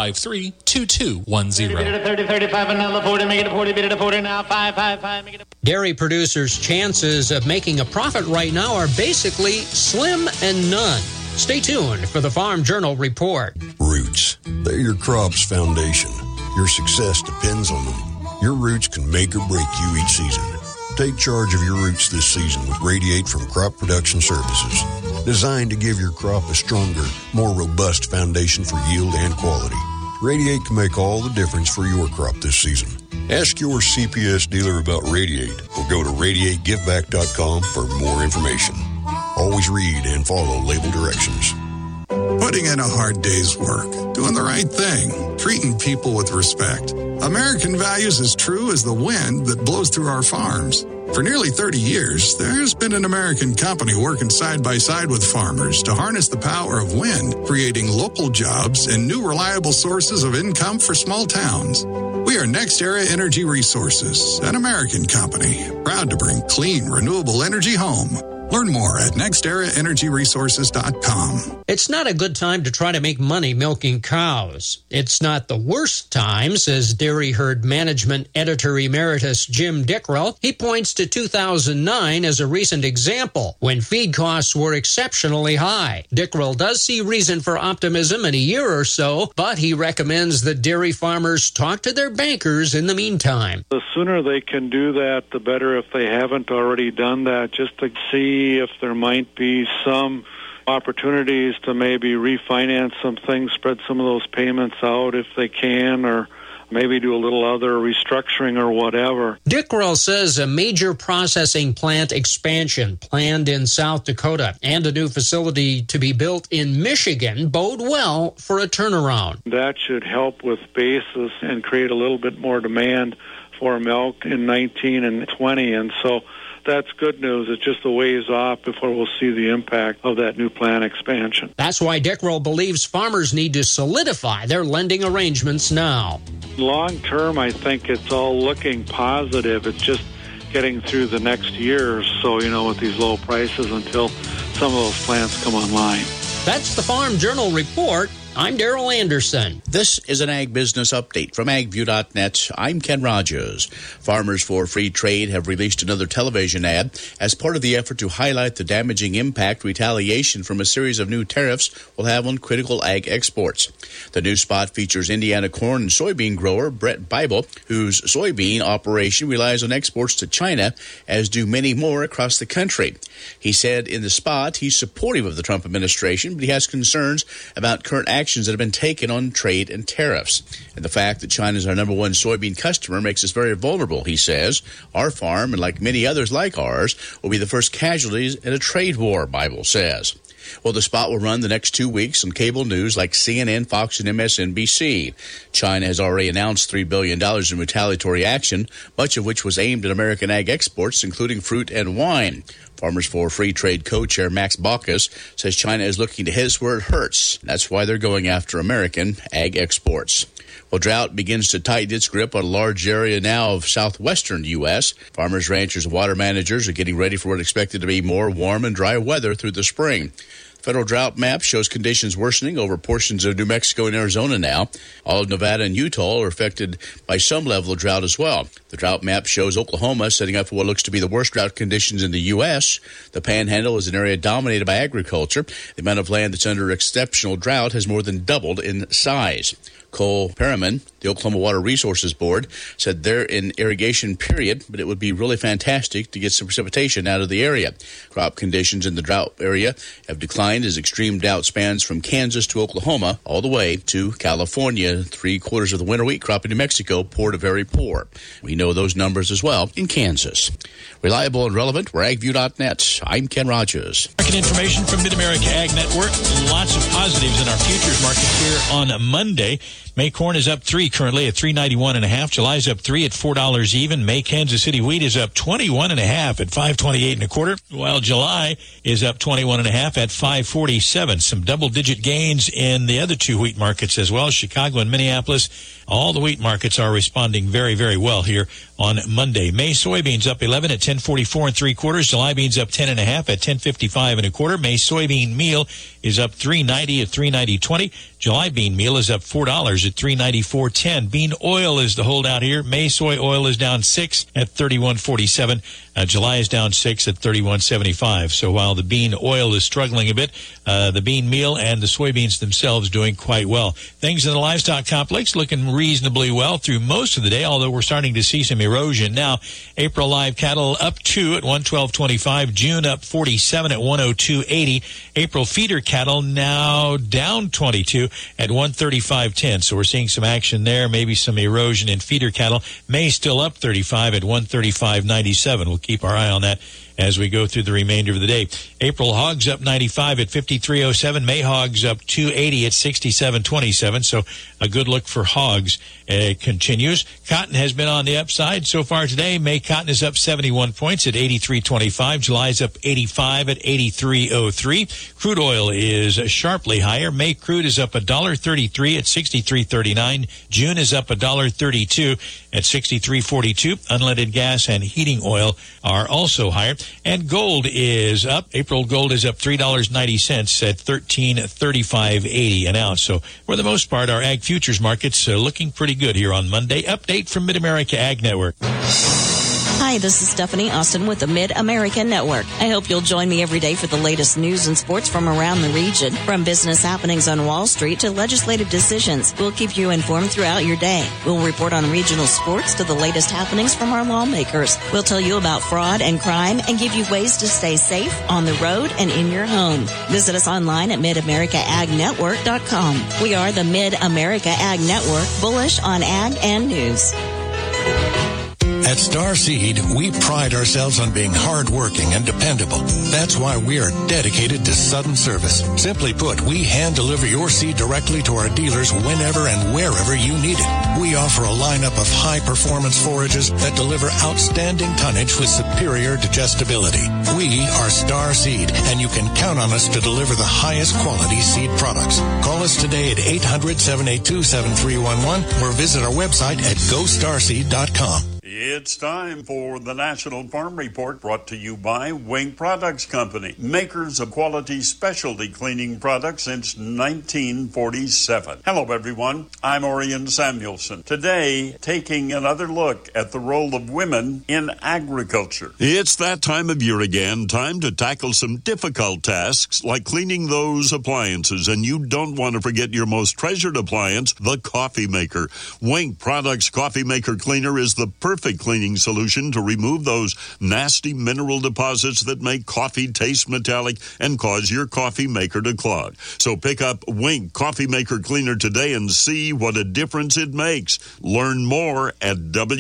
353-2210. 30, 35, another 40, make it a 40, bid it a 40, now 5, make it a... Dairy producers' chances of making a profit right now are basically slim and none. Stay tuned for the Farm Journal report. Roots. They're your crop's foundation. Your success depends on them. Your roots can make or break you each season. Take charge of your roots this season with Radiate from Crop Production Services. Designed to give your crop a stronger, more robust foundation for yield and quality. Radiate can make all the difference for your crop this season. Ask your CPS dealer about Radiate or go to radiategiveback.com for more information. Always read and follow label directions. Putting in a hard day's work, doing the right thing, treating people with respect. American values as true as the wind that blows through our farms. For nearly 30 years, there's been an American company working side by side with farmers to harness the power of wind, creating local jobs and new reliable sources of income for small towns. We are NextEra Energy Resources, an American company, proud to bring clean, renewable energy home. Learn more at nexteraenergyresources.com. It's not a good time to try to make money milking cows. It's not the worst time, says Dairy Herd Management Editor Emeritus Jim Dickrell. He points to 2009 as a recent example, when feed costs were exceptionally high. Dickrell does see reason for optimism in a year or so, but he recommends that dairy farmers talk to their bankers in the meantime. The sooner they can do that, the better, if they haven't already done that, just to see if there might be some opportunities to maybe refinance some things, spread some of those payments out if they can, or maybe do a little other restructuring or whatever. Dickrell says a major processing plant expansion planned in South Dakota and a new facility to be built in Michigan bode well for a turnaround. That should help with basis and create a little bit more demand for milk in 19 and 20, and so that's good news. It's just a ways off before we'll see the impact of that new plant expansion. That's why Dickrell believes farmers need to solidify their lending arrangements now. Long term, I think it's all looking positive. It's just getting through the next year or so, with these low prices until some of those plants come online. That's the Farm Journal report. I'm Darrell Anderson. This is an Ag Business Update from AgView.net. I'm Ken Rogers. Farmers for Free Trade have released another television ad as part of the effort to highlight the damaging impact retaliation from a series of new tariffs will have on critical ag exports. The new spot features Indiana corn and soybean grower Brett Bible, whose soybean operation relies on exports to China, as do many more across the country. He said in the spot he's supportive of the Trump administration, but he has concerns about current actions that have been taken on trade and tariffs. And the fact that China is our number one soybean customer makes us very vulnerable, he says. Our farm, and like many others like ours, will be the first casualties in a trade war, Bible says. Well, the spot will run the next 2 weeks on cable news like CNN, Fox, and MSNBC. China has already announced $3 billion in retaliatory action, much of which was aimed at American ag exports, including fruit and wine. Farmers for Free Trade co-chair Max Baucus says China is looking to hit us where it hurts. That's why they're going after American ag exports. Well, drought begins to tighten its grip on a large area now of southwestern U.S. Farmers, ranchers, and water managers are getting ready for what is expected to be more warm and dry weather through the spring. Federal drought map shows conditions worsening over portions of New Mexico and Arizona now. All of Nevada and Utah are affected by some level of drought as well. The drought map shows Oklahoma setting up for what looks to be the worst drought conditions in the U.S. The Panhandle is an area dominated by agriculture. The amount of land that's under exceptional drought has more than doubled in size. Cole Perriman, the Oklahoma Water Resources Board, said they're in irrigation period, but it would be really fantastic to get some precipitation out of the area. Crop conditions in the drought area have declined as extreme drought spans from Kansas to Oklahoma all the way to California. 3/4 of the winter wheat crop in New Mexico poor to very poor. We know those numbers as well in Kansas. Reliable and relevant, we're agview.net. I'm Ken Rogers. Market information from Mid-America Ag Network. Lots of positives in our futures market here on Monday. May corn is up 3 currently at $3.91.5. July is up 3 at $4 even. May Kansas City wheat is up 21.5 at $5.28.25, while July is up 21.5 at $5.47. Some double-digit gains in the other two wheat markets as well. Chicago and Minneapolis. All the wheat markets are responding very, very well here on Monday. May soybeans up 11 at 10.44 3/4. July beans up 10.5 at 10.55 1/4. May soybean meal is up 3.90 at 3.90.20. July bean meal is up $4 at 3.94.10. Bean oil is the holdout here. May soy oil is down 6 at 31.47. July is down 6 at 31.75. So while the bean oil is struggling a bit, the bean meal and the soybeans themselves doing quite well. Things in the livestock complex looking reasonably well through most of the day, although we're starting to see some erosion now. April live cattle up 2 at 112.25. June up 47 at 102.80. April feeder cattle now down 22 at 135.10. So we're seeing some action there, maybe some erosion in feeder cattle. May still up 35 at 135.97. We'll keep our eye on that as we go through the remainder of the day. April hogs up 95 at 53.07. May hogs up 280 at 67.27. So a good look for hogs continues. Cotton has been on the upside so far today. May cotton is up 71 points at 83.25. July is up 85 at 83.03. Crude oil is sharply higher. May crude is up $1.33 at 63.39. June is up $1.32 at 63.42. Unleaded gas and heating oil are also higher. And gold is up. April gold is up $3.90 at $13.35.80 an ounce. So for the most part, our ag futures markets are looking pretty good here on Monday. Update from Mid-America Ag Network. Hi, this is Stephanie Austin with the Mid-America Network. I hope you'll join me every day for the latest news and sports from around the region. From business happenings on Wall Street to legislative decisions, we'll keep you informed throughout your day. We'll report on regional sports to the latest happenings from our lawmakers. We'll tell you about fraud and crime and give you ways to stay safe on the road and in your home. Visit us online at MidAmericaAgNetwork.com. We are the Mid-America Ag Network, bullish on ag and news. At Starseed, we pride ourselves on being hardworking and dependable. That's why we are dedicated to sudden service. Simply put, we hand deliver your seed directly to our dealers whenever and wherever you need it. We offer a lineup of high-performance forages that deliver outstanding tonnage with superior digestibility. We are Starseed, and you can count on us to deliver the highest quality seed products. Call us today at 800-782-7311 or visit our website at GoStarseed.com. It's time for the National Farm Report, brought to you by Wink Products Company, makers of quality specialty cleaning products since 1947. Hello, everyone. I'm Orion Samuelson. Today, taking another look at the role of women in agriculture. It's that time of year again, time to tackle some difficult tasks like cleaning those appliances, and you don't want to forget your most treasured appliance, the coffee maker. Wink Products Coffee Maker Cleaner is the perfect cleaning solution to remove those nasty mineral deposits that make coffee taste metallic and cause your coffee maker to clog. So pick up Wink Coffee Maker Cleaner today and see what a difference it makes. Learn more at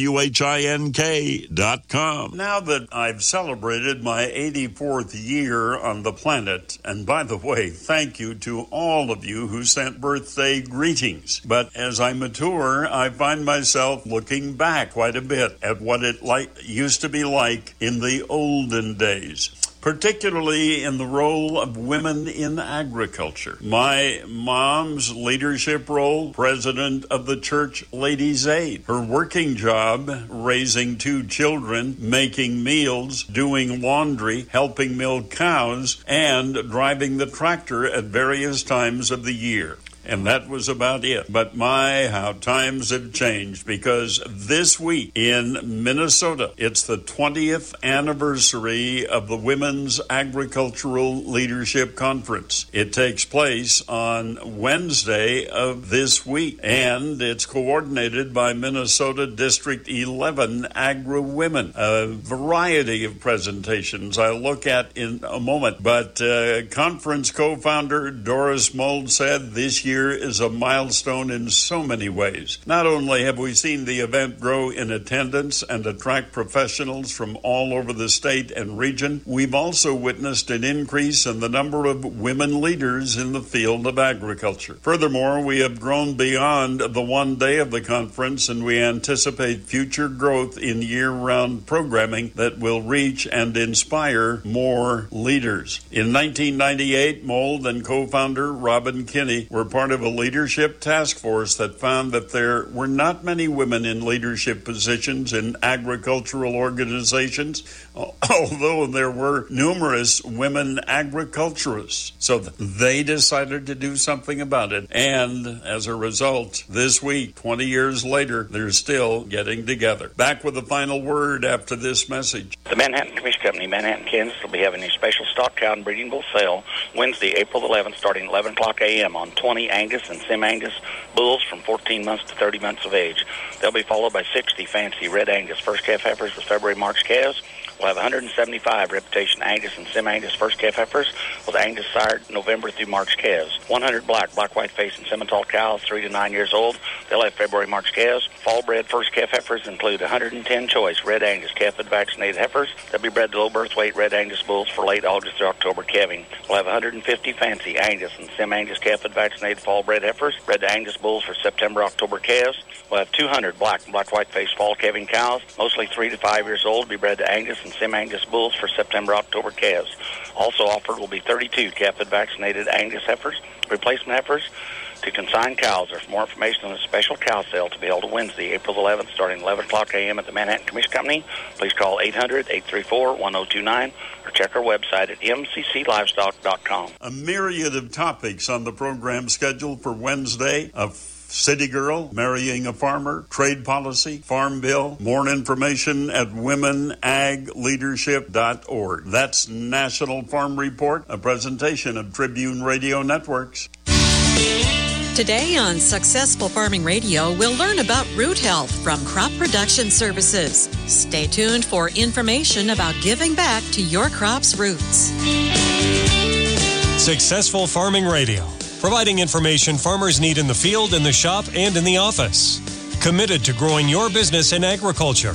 WHINK.com. Now that I've celebrated my 84th year on the planet, and by the way, thank you to all of you who sent birthday greetings. But as I mature, I find myself looking back quite a bit at what it used to be like in the olden days. particularly in the role of women in agriculture. My mom's leadership role, president of the Church Ladies' Aid. Her working job, raising 2 children, making meals, doing laundry, helping milk cows, and driving the tractor at various times of the year. And that was about it. But my, how times have changed, because this week in Minnesota, it's the 20th anniversary of the Women's Agricultural Leadership Conference. It takes place on Wednesday of this week, and it's coordinated by Minnesota District 11 Agri-Women. A variety of presentations I'll look at in a moment. But conference co-founder Doris Mold said this year is a milestone in so many ways. Not only have we seen the event grow in attendance and attract professionals from all over the state and region, we've also witnessed an increase in the number of women leaders in the field of agriculture. Furthermore, we have grown beyond the one day of the conference, and we anticipate future growth in year-round programming that will reach and inspire more leaders. In 1998, Mold and co-founder Robin Kinney were part of a leadership task force that found that there were not many women in leadership positions in agricultural organizations, although there were numerous women agriculturists. So they decided to do something about it. And as a result, this week, 20 years later, they're still getting together. Back with the final word after this message. The Manhattan Commission Company, Manhattan, Kansas, will be having a special stock cow and breeding bull sale Wednesday, April 11th, starting at 11 o'clock a.m. on 20 Angus and Sim-Angus bulls from 14 months to 30 months of age. They'll be followed by 60 fancy red Angus first calf heifers with February March calves. We'll have 175 reputation Angus and Sim-Angus first calf heifers with Angus sired November through March calves. 100 black white face and Simmental cows 3 to 9 years old. They'll have February March calves. Fall bred first calf heifers include 110 choice red Angus calf-fed vaccinated heifers. They'll be bred to low birth weight red Angus bulls for late August through October calving. We'll have 150 fancy Angus and Sim-Angus calf-fed vaccinated fall bred heifers bred to Angus bulls for September October calves. We'll have 200 black white face fall calving cows, mostly 3 to 5 years old, be bred to Angus and Sim-Angus bulls for September October calves. Also offered will be 32 calf-fed vaccinated Angus heifers, replacement heifers to consign cows. There's more information on the special cow sale to be held Wednesday, April 11th, starting 11 o'clock a.m. at the Manhattan Commission Company. Please call 800-834-1029 or check our website at mcclivestock.com. A myriad of topics on the program schedule for Wednesday. City Girl, marrying a farmer, trade policy, farm bill. More information at womenagleadership.org. That's National Farm Report, a presentation of Tribune Radio Networks. Today on Successful Farming Radio, we'll learn about root health from Crop Production Services. Stay tuned for information about giving back to your crop's roots. Successful Farming Radio, providing information farmers need in the field, in the shop, and in the office. Committed to growing your business in agriculture.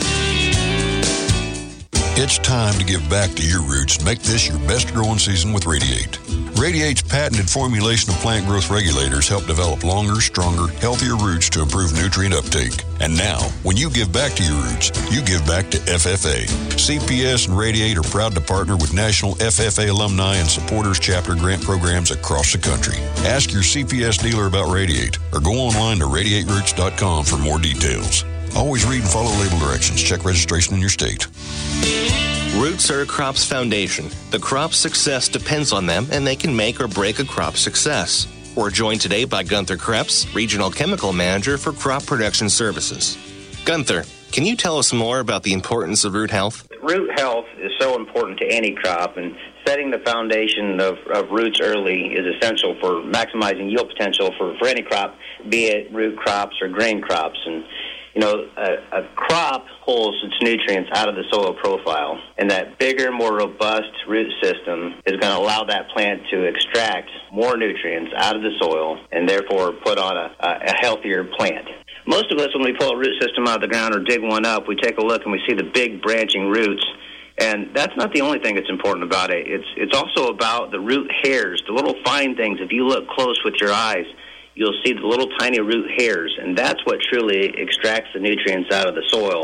It's time to give back to your roots and make this your best growing season with Radiate. Radiate's patented formulation of plant growth regulators help develop longer, stronger, healthier roots to improve nutrient uptake. And now, when you give back to your roots, you give back to FFA. CPS and Radiate are proud to partner with National FFA alumni and supporters chapter grant programs across the country. Ask your CPS dealer about Radiate or go online to radiateroots.com for more details. Always read and follow label directions. Check registration in your state. Roots are a crop's foundation. The crop's success depends on them, and they can make or break a crop's success. We're joined today by Gunther Krebs, Regional Chemical Manager for Crop Production Services. Gunther, can you tell us more about the importance of root health? Root health is so important to any crop, and setting the foundation of roots early is essential for maximizing yield potential for any crop, be it root crops or grain crops. And you know, a crop pulls its nutrients out of the soil profile, and that bigger, more robust root system is going to allow that plant to extract more nutrients out of the soil and therefore put on a healthier plant. Most of us, when we pull a root system out of the ground or dig one up, we take a look and we see the big branching roots. And that's not the only thing that's important about it. It's also about the root hairs, the little fine things. If you look close with your eyes, you'll see the little tiny root hairs, and that's what truly extracts the nutrients out of the soil.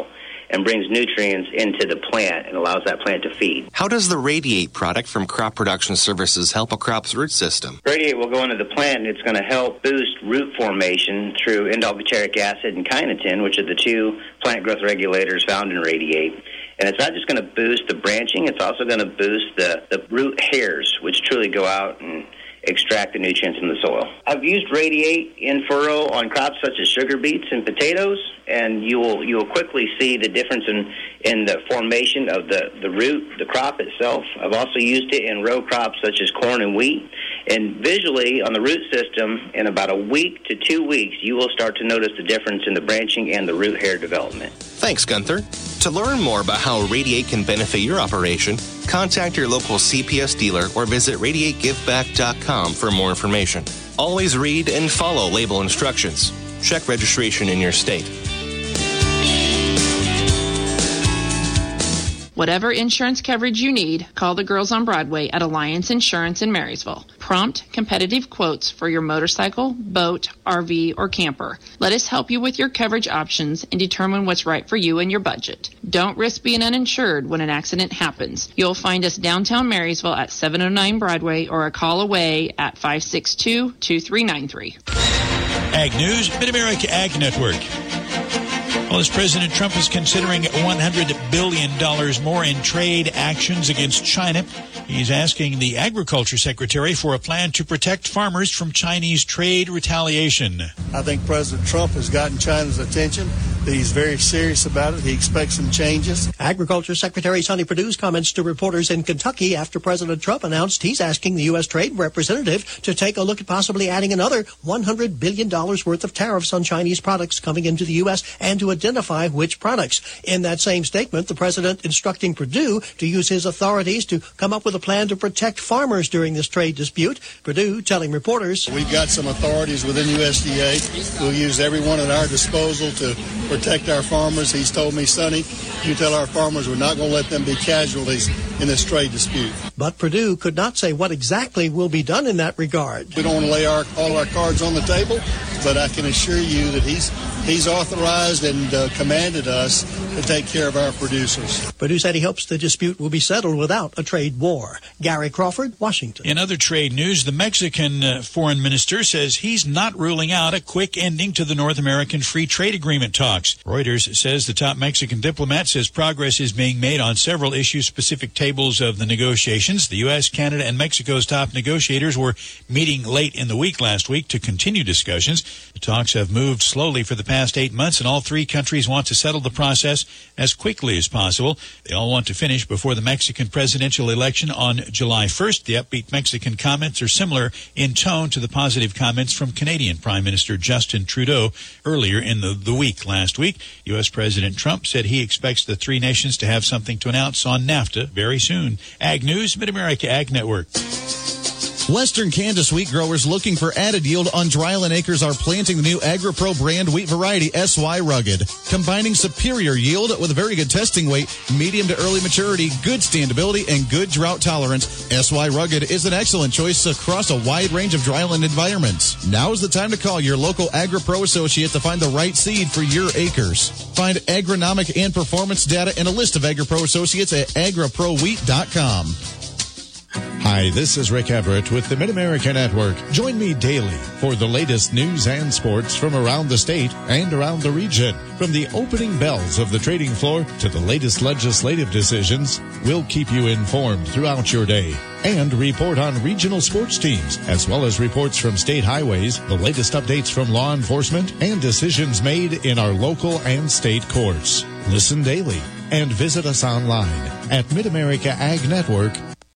and brings nutrients into the plant and allows that plant to feed. How does the Radiate product from Crop Production Services help a crop's root system? Radiate will go into the plant and it's going to help boost root formation through indole-butyric acid and chitin, which are the two plant growth regulators found in Radiate. And it's not just going to boost the branching, it's also going to boost the root hairs, which truly go out and extract the nutrients from the soil. I've used Radiate in furrow on crops such as sugar beets and potatoes, and you will quickly see the difference in the formation of the root, the crop itself. I've also used it in row crops such as corn and wheat. And visually, on the root system, in about a week to 2 weeks, you will start to notice the difference in the branching and the root hair development. Thanks, Gunther. To learn more about how Radiate can benefit your operation, contact your local CPS dealer or visit radiategiveback.com for more information. Always read and follow label instructions. Check registration in your state. Whatever insurance coverage you need, call the girls on Broadway at Alliance Insurance in Marysville. Prompt, competitive quotes for your motorcycle, boat, RV, or camper. Let us help you with your coverage options and determine what's right for you and your budget. Don't risk being uninsured when an accident happens. You'll find us downtown Marysville at 709 Broadway or a call away at 562-2393. Ag News, Mid-America Ag Network. Well, as President Trump is considering $100 billion more in trade actions against China, he's asking the Agriculture Secretary for a plan to protect farmers from Chinese trade retaliation. I think President Trump has gotten China's attention. He's very serious about it. He expects some changes. Agriculture Secretary Sonny Perdue's comments to reporters in Kentucky after President Trump announced he's asking the U.S. Trade Representative to take a look at possibly adding another $100 billion worth of tariffs on Chinese products coming into the U.S. and to identify which products. In that same statement, the president instructing Perdue to use his authorities to come up with a plan to protect farmers during this trade dispute. Perdue telling reporters, "We've got some authorities within USDA. We'll use everyone at our disposal to protect our farmers." He's told me, "Sonny, you tell our farmers we're not going to let them be casualties in this trade dispute." But Perdue could not say what exactly will be done in that regard. We don't want to lay all our cards on the table, but I can assure you that he's authorized and commanded us to take care of our producers. Perdue said he hopes the dispute will be settled without a trade war. Gary Crawford, Washington. In other trade news, the Mexican foreign minister says he's not ruling out a quick ending to the North American Free Trade Agreement talks. Reuters says the top Mexican diplomat says progress is being made on several issue-specific tables of the negotiations. The U.S., Canada, and Mexico's top negotiators were meeting late in the week last week to continue discussions. The talks have moved slowly for the past 8 months, and all three countries want to settle the process as quickly as possible. They all want to finish before the Mexican presidential election on July 1st. The upbeat Mexican comments are similar in tone to the positive comments from Canadian Prime Minister Justin Trudeau earlier in the week. Last week, U.S. President Trump said he expects the three nations to have something to announce on NAFTA very soon. Ag News, Mid-America Ag Network. Western Kansas wheat growers looking for added yield on dryland acres are planting the new AgriPro brand wheat variety SY Rugged. Combining superior yield with a very good testing weight, medium to early maturity, good standability, and good drought tolerance, SY Rugged is an excellent choice across a wide range of dryland environments. Now is the time to call your local AgriPro associate to find the right seed for your acres. Find agronomic and performance data and a list of AgriPro associates at agriprowheat.com. Hi, this is Rick Everett with the Mid-America Network. Join me daily for the latest news and sports from around the state and around the region. From the opening bells of the trading floor to the latest legislative decisions, we'll keep you informed throughout your day and report on regional sports teams, as well as reports from state highways, the latest updates from law enforcement, and decisions made in our local and state courts. Listen daily and visit us online at MidAmericaAgNetwork.com.